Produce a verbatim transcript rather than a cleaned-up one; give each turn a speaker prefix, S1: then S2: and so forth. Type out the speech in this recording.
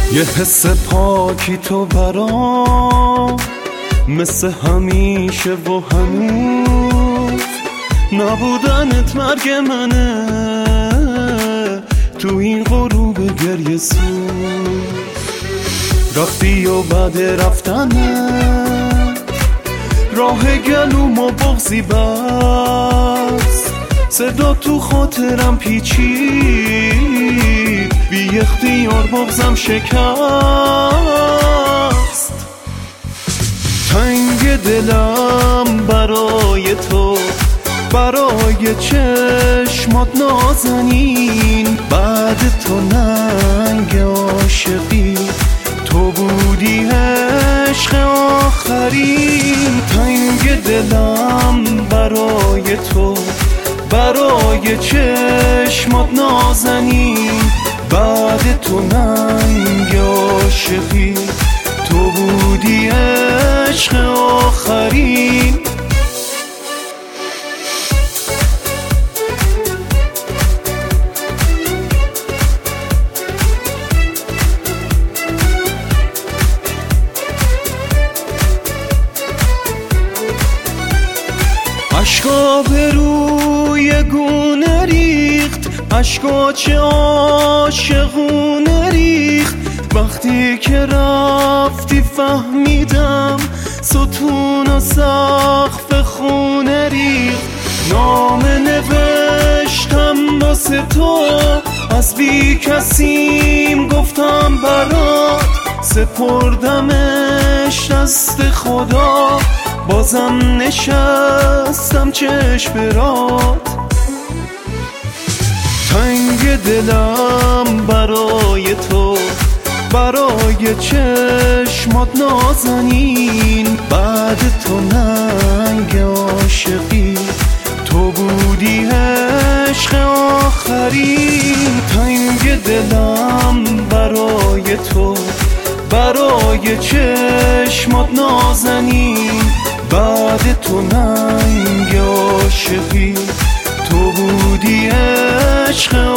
S1: یه حس پاکی تو برام مثل همیشه و هنوز نبودنت مرگ منه تو این غروب گریه سوز. رفتی و بعد رفتنت راه گلوم و بغضی بست، صدا تو خاطرم پیچید، بی اختیار بغضم شکست. تنگ دلم برای تو، برای چشمات نازنین، بعد تو ننگ عاشقی، تو بودی عشق آخرین. تنگ دلم برای تو، برای چشمات نازنین، بعد تو ننگ عاشقی، تو بودی عشق آخرین. عشقا به روی گونه ریخت، عشقا چه عاشقونه ریخت، وقتی که رفتی فهمیدم ستون و سقف خونه ریخت. نامه نوشتم واسه تو، از بی کسیم گفتم برات، سپردمش دست خدا، بازم نشستم چشم برات. تنگ دلم برای تو، برای چشمات نازنین، بعد تو ننگ عاشقی، تو بودی عشق آخرین. تنگ دلم برای تو، برای چشمات نازنین، بعد تو ننگ عاشقی، تو بودی عشق